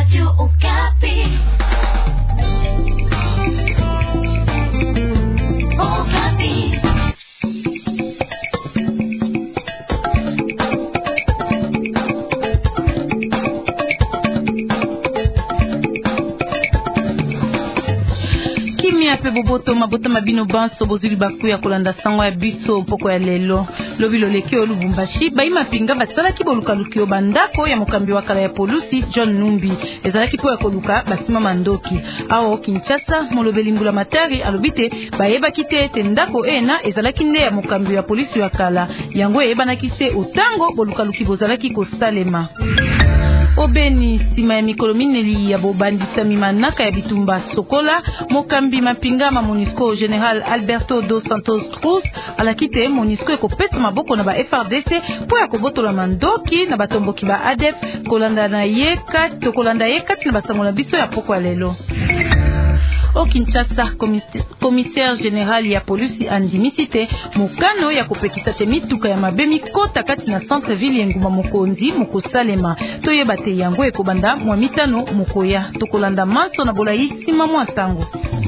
Radio Okapi. Okapi. Pe boboto mabota mabino banso bozuli bakuya kolanda sango ya biso poko ya lelo lobilo leki o Lubumbashi bayi mapinga basalaki bolukaluki o bandako ya mokambi wa kala ya polusi John Numbi ezalaki po ya koluka basima mandoki awo Kinshasa molobeli Mbula Matari alobite bayebaki te ete ndako ena ezalaki nde ya mokambi ya polisi ya kala yango eyebanaki se otango bolukaluki bozalaki kosalema. Obeni sima ya mikolo mineli ya bobandisa mimanaka ya bitumba sokola mokambi mapinga ma MONUSCO General Alberto dos Santos Cruz alakite MONUSCO ekopesa maboko na ba FRDC po ya kobotola mandoki na batomboki ba ADF kolanda ye kati na basango na biso ya poko ya lelo. Au Kinshasa, commissaire général ya polisi andimisite mukano ya kopekisa te mituka ya mabemi kota kati na centre ville Nguma Mokonzi mokosalema toyeba te yango ekobanda mwa mitano mokoya tokolanda maso na bolayi sima mwa tango.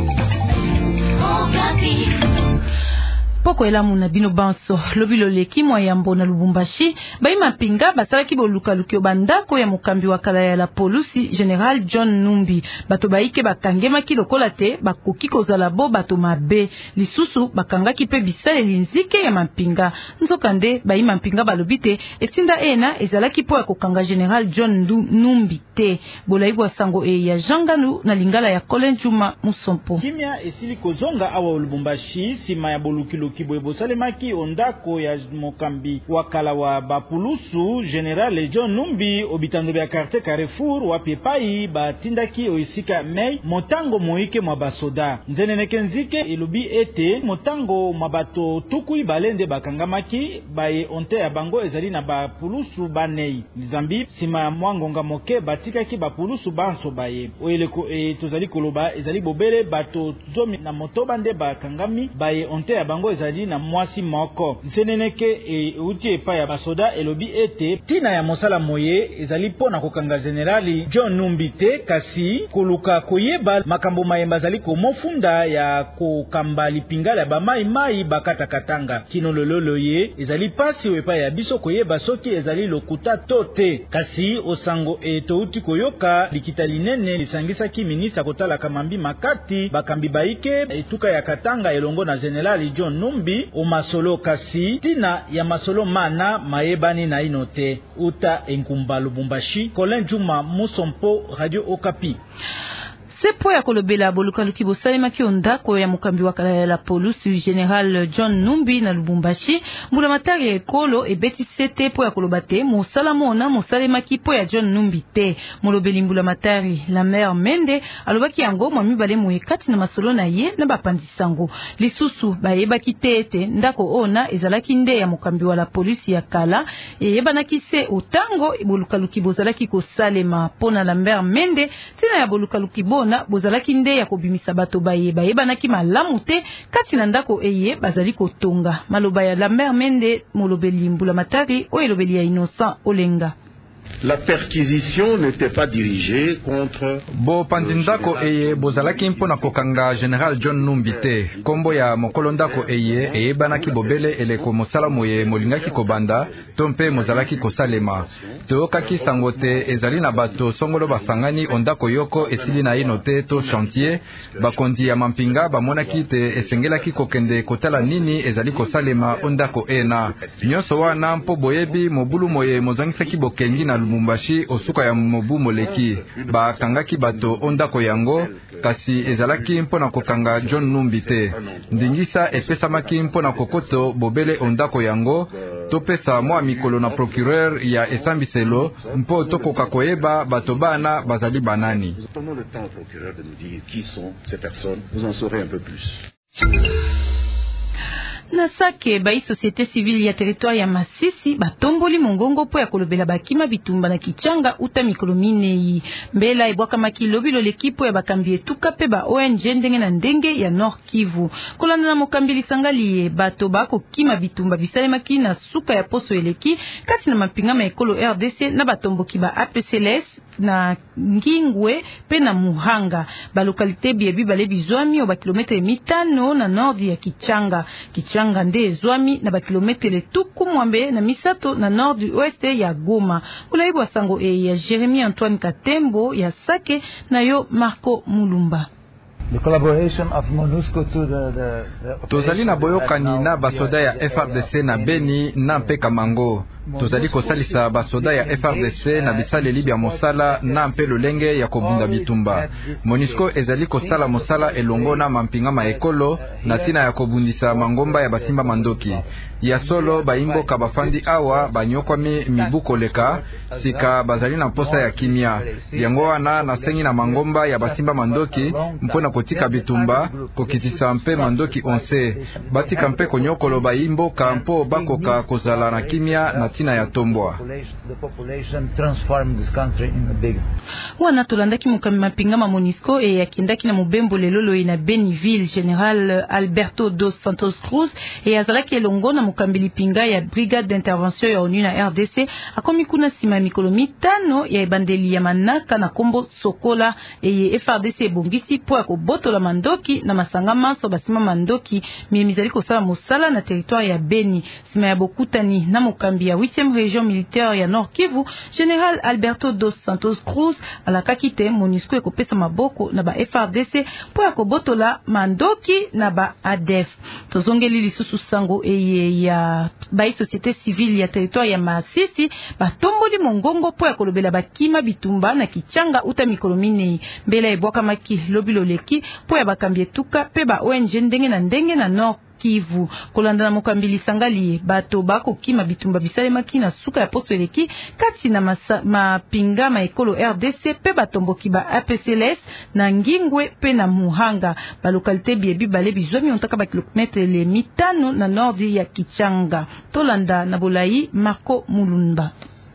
Poko elamu na bino banso lobilo leki mwa yambo na Lubumbashi bayi mapinga basalaki bolukaluki o bandako ya mokambi wa kala ya la polusi General John Numbi bato bayike bakangemaki lokola te bakoki kozala bo bato mabe lisusu bakangaki pe bisaleli nzike ya mapinga nzokande bayi mapinga balobite etinda ena ezalaki po ya kokanga General John Numbi te bolayi bwa sango ya janganu na lingala ya Kolenjuma Musompo kimia esili kozonga awa Lubumbashi sima ya bolukiluki Bwebo salemaki ondako ya mokambi wakala wa bapulusu General John Numbi obitando bya quartier Carrefour wa pepai batindaki oisika mei motango moike mwa basoda nzeneneke nzike ilubi ete motango mabato tukui balende bakangamaki baye onte ya bango ezali na bapulusu banei Nzambi sima ya mwangonga moke batikaki bapulusu banso baye oyeleko tozali koloba ezali bobele bato zomi na motoba nde bakangami baye onte ya bango ezali na mwasi moko nseneneke uti epa ya basoda elobi ete tina ya mosala moye ezali pona kokanga generali John Numbi te kasi koluka koyeba makambo mayemba zali komofunda ya kokamba lipingala ba mai bakata katanga kino lololo ye ezali pasi epa ya biso koyeba soki ezali lokuta tote kasi osango touti koyoka likita linene lisangisaki ministre kotala kamambi makati bakambi baike etuka ya katanga elongo na generali John Numbi o masolo kasi tina ya masolo mana mayebani na inote uta Enkumba Lubumbashi Kolenjuma Musompo Radio Okapi. Sepo ya kolobela bolukaluki bosalemaki ondako ya mokambi wa kala ya la polusi General John Numbi na Lubumbashi Mbula Matari ekolo ebeti sete po ya kolobate mosala mona mosalemaki po ya John Numbi te molobeli Mbula Matari la mère Mende alobaki yango mwa mibale moye kati na masolo na ye na bapandisango lisusu bayebaki te ete ndako ona ezalaki nde ya mokambi wa la polisi ya kala eyebanaki se otango bolukaluki bozalaki kosalema pona la mère Mende tina ya bolukaluki bona bozalaki nde ya kobimisa bato bayebanaki malamu te kati na ndako eye bazali kotonga maloba ya la mère Mende molobeli Mbula Matari o elobeli ya Innocent Olenga. La perquisition n'était pas dirigée contre bo pandindako eye bozalaki mpona kokanga General John Numbi te kombo ya mokolo ndako eye eyebanaki bobele eleko mosala moye molingaki kobanda to mpe mozalaki kosalema toyokaki sango te ezali na bato songolo basangani ondako yoko esili na ino te to chantier bakonzi ya mampinga bamonaki te esengelaki kokende kotala nini ezali kosalema ondako ena nyonso wana mpo boyebi mobulu moye mozangisaki bokengi na Lubumbashi osuka ya mobu moleki bakangaki bato ondako yango kasi ezalaki mpona kokanga John Numbi te ndingisa epesamaki mpona kokoto bobele ondako yango topesa mwa mikolo na procureur ya esambiselo mpo tokoka koyeba bato bana bazali banani. Na Sake bai société civile ya territoire ya Masisi batomboli mongongo po ya kolobela bakima bitumba na Kichanga uta mikolo minei mbela ebwaka makilobi lo l'équipe ya bakambi etuka pe ba ONG ndenge na ndenge ya Nord Kivu kolanda na mokambili sangali bato bako kima bitumba bisalemaki na suka ya poso eleki kati na mapinga ma ekolo RDC na batomboki ba APCLS na Ngingwe pe na Muhanga ba localité biebi bale bizwami oba kilometre 5 na nord ya Kichanga nde ezwami na ba kilometre tuku mwambe na misato na nord du ouest ya Goma ulaibu sango ya Jérémy Antoine Katembo ya Sake na yo Marco Mulumba. The collaboration of MONUSCO to tozali na boyokani na basoda ya FRDC na Beni na mpe Kamango. Tozali kosalisa basoda ya FRDC na bisaleli bya mosala na mpe lolenge ya kobunda bitumba. MONUSCO ezali kosala mosala elongo na mampinga ma ekolo na tina ya kobundisa mangomba ya basimba mandoki. Ya solo baimboka bafandi awa banyokwami mibuko leka sika bazali na posa ya kimia. Yango wana na sengi na mangomba ya basimba mandoki mpona kotika bitumba kokitisa mpe mandoki onse. Batika mpe konyokolo baimboka mpo bakoka kozala na kimia na tina ya tombwa. Wana tolandaki mukami mapinga ma MONUSCO e yakindaki na mubembo lelolo ina Beniville General Alberto dos Santos Cruz e azalaki elongo na mukambili pinga ya brigade d'intervention ya ONU na RDC akomi kuna sima mikolo 5 ya ebandeli ya manaka na kombo Sokola e FRDC ebongisi po ya kobotola mandoki na masanga maso basima mandoki miyemizali kosala mosala na territoire ya Beni sima ya bokutani na mukambi ya 8e région militaire ya Nord Kivu General Alberto dos Santos Cruz alakaki te MONUSCO ekopesa maboko na ba FRDC po ya kobotola mandoki na ba ADF tozongeli lisusu sango ya bai société civile ya territoire ya Masisi batomboli mongongo po ya kolobela bakima bitumba na Kichanga uta mikolo minei mbela ebwaka maki lobilo leki po ya bakambi etuka pe ba ONG ndenge na Nord Kivu kolanda na mokambili sangali bato bako kima bitumba bisalemaki na suka ya poso eleki kati na mapinga ma ekolo RDC pe batomboki ba APCLS na Ngingwe pe na Muhanga ba localité biebi bale bizwami ontaka ba kilometre 5 na nord ya Kichanga tolanda na bolai Marco Mulumba.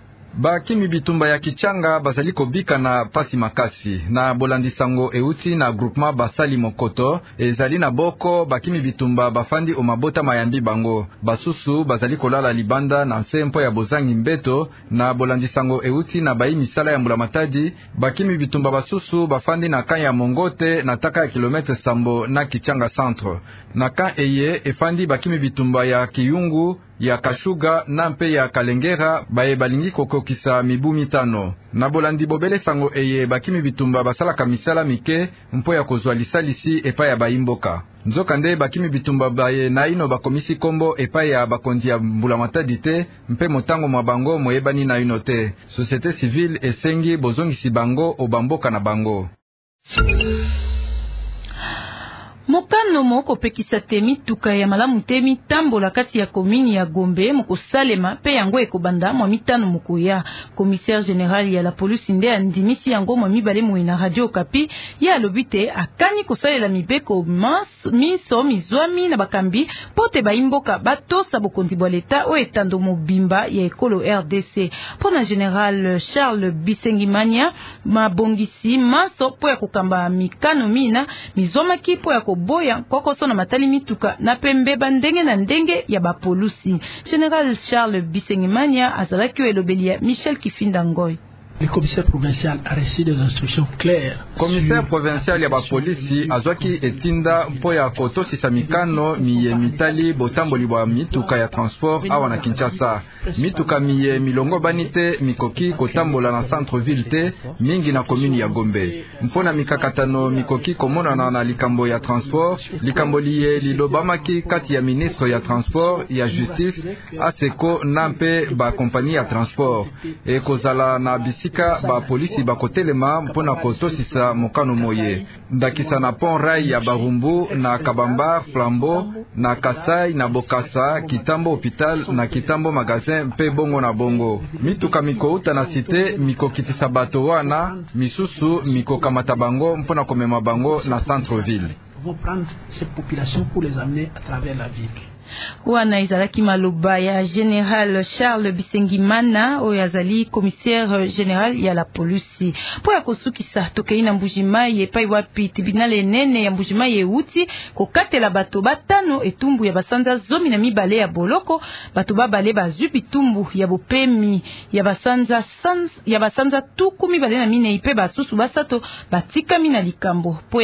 Bakimi bitumba ya Kichanga bazali kobika na pasi makasi na bolandi sango euti na groupement basali mokoto ezali na boko bakimi bitumba bafandi o mabota mayambi bango basusu bazali kolala libanda na nsempo ya bozangi mbeto na bolandi sango euti na bayi misala ya mbula matadi bakimi bitumba basusu bafandi na kan ya Mongote na taka ya kilometre sambo na Kichanga centre na kan eye efandi bakimi bitumba ya Kiyungu ya Kashuga na mpe ya Kalengera baye balingi kokokisa mibu 5 na bolandi bobele sango eye bakimi bitumba basala kamisala mike mpo ya kozwa lisalisi epa ya baimboka nzoka nde bakimi bitumba baye na ino bakomisi kombo epa ya bakondi ya mbula matadi te mpe motango mwa bango moyebani na ino te société civile esengi bozongisi bango obamboka na bango. Mokano moko pekisa te mituka ya malamu te mitambola kati ya komini ya Gombe moko salema pe yango ekobanda mwa 5 mokoya commissaire général ya la police nde andimisi yango mwa mibale moina radio Okapi ya lobite akani kosalela mibeko miso mizwami na bakambi pote baimboka batosa bokonzi bwa leta o etando mobimba ya ekolo RDC pona général Charles Bisengimania mabongisi maso po ya kokamba mikano mina mizomaki po ya boya kokoso na matali mituka na pembe bandenge na ndenge ya bapolusi. General Charles Bisengimania azalaki elobelia Michel Kifinda Ngoy. Le commissaire provincial a reçu des instructions claires. Commissaire provincial ya bapolisi azwaki etinda mpo ya kotosisa mikano miye mitali botamboli bwa mituka ya transport awa na Kinshasa. Mituka miye milongo banite mikoki kotambola na centre ville te mingi na komini ya Gombe. Mpona mikakatano mikoki komonana na likambo ya transport, likambo liye lilobamaki kati ya ministre ya transport, ya justice, aseko na mpe ba kompani ya transport. E kozala na bisika ba polisi ba kotelema mpona kotosisa mokano moye. Ndakisa na pont rai ya Barumbu na Kabamba, Flambeau, na Kasai, na Bokasa, Kitambo hôpital na Kitambo magasin mpe bongo na bongo. Mituka mikouta na cité mikokitisa bato wana, misusu mikokamata bango mpona komema bango na centre ville. Vont prendre ces populations pour les amener à travers la ville. wana izalaki maloba ya General Charles Bisengimana oyo azali commissaire général ya la police. Po ya kosukisa tokei na Mbujimai epai wapi tribunal enene ya Mbujimai euti kokatela bato batano etumbu ya basanza 12 ya boloko, bato babale bazwi bitumbu ya bopemi ya basanza tukumi bale na mine ipe basusu basato batikami na likambo. Po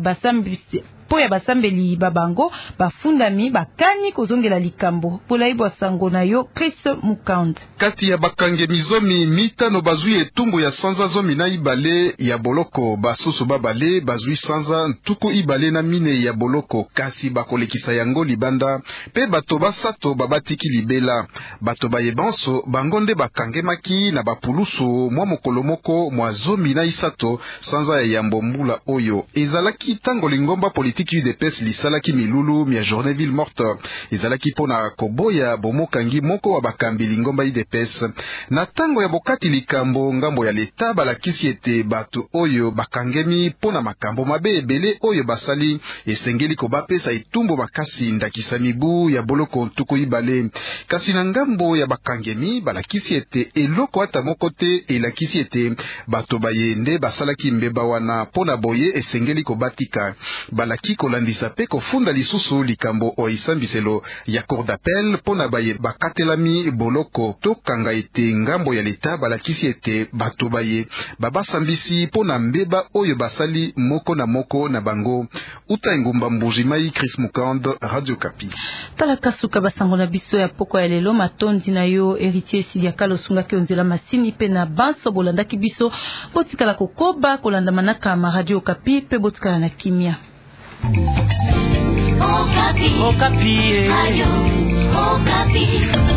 ya basambeli babango bafundami bakani kozongela likambo. Polai bwa sango na yo Chris Mukand. Kati ya bakange mizomi mitano bazwi etumbu ya sanza 12 ya boloko, basusu babale bazwi sanza ntuku ibale na mine ya boloko, kasi bakolekisa yango libanda pe bato basato babatiki libela. Bato bayebanso bangonde bakangemaki na bapulusu mwa mokolo moko mwa 13 sanza ya yambo mbula oyo ezalaki tango lingomba politiki UDPS lisalaki milulu mia journée morte. Ezalaki pona koboya bomokangi moko wa bakambi lingomba UDPS. Na tango ya bokati likambo ngambo ya leta balakisi ete bato oyo bakangemi pona makambo mabe ebele oyo basali esengeli ko bapesa etumbo makasi ndakisa mibu ya boloko ntuku ibale. Kasi na ngambo ya bakangemi balakisi ete eloko ata moko te elakisi ete bato bayende basalaki mbeba wana pona boye esengeli ko batika. Balaki kolandisa pe kofunda lisusu likambo oisambiselo ya cour d'appel pona baye bakatelami boloko to kanga ete ngambo ya leta balakisi ete bato baye babasambisi pona mbeba oyo basali moko na bango. Uta engumba Mbujimai, Chris Mukand, Radio Kapi. Tala kasuka basango na biso ya poko ya lelo matondi na yo héritier Siliakalo sungaki onzela masini pe na banso bolandaki biso botikala kokoba kolanda manaka ma Radio Kapi pe botikala na kimia. Okapi. Okapi. Radio Okapi.